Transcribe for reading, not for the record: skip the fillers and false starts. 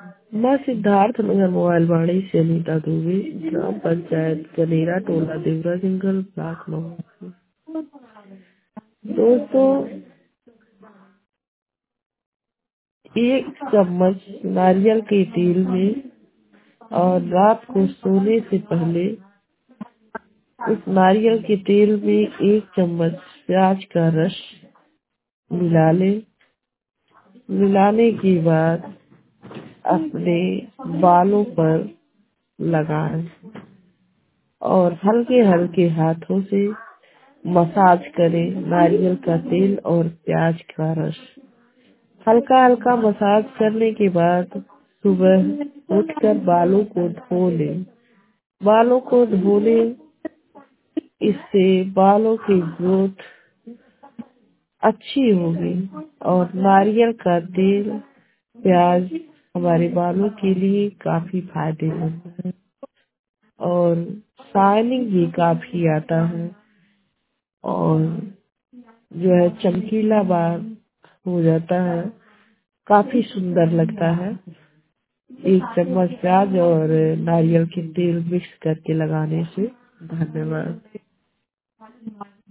मैं सिद्धार्थ नगर मोबाइल वाणी से अनीता दुबे, ग्राम पंचायत कनेरा, टोला देवरा जंगल, ब्लॉक मऊ। दोस्तों, 1 चम्मच नारियल के तेल में और रात को सोने से पहले उस नारियल के तेल में 1 चम्मच प्याज का रस मिला लें। मिलाने के बाद अपने बालों पर लगाएं और हल्के हल्के हाथों से मसाज करें। नारियल का तेल और प्याज का रस हल्का हल्का मसाज करने के बाद सुबह उठकर बालों को धो लें। बालों को धोने इससे बालों की ग्रोथ अच्छी होगी और नारियल का तेल प्याज हमारे बालों के लिए काफी फायदेमंद है और शाइनिंग भी काफी आता है और जो है चमकीला बाल हो जाता है, काफी सुंदर लगता है। 1 चम्मच प्याज और नारियल के तेल मिक्स करके लगाने से। धन्यवाद।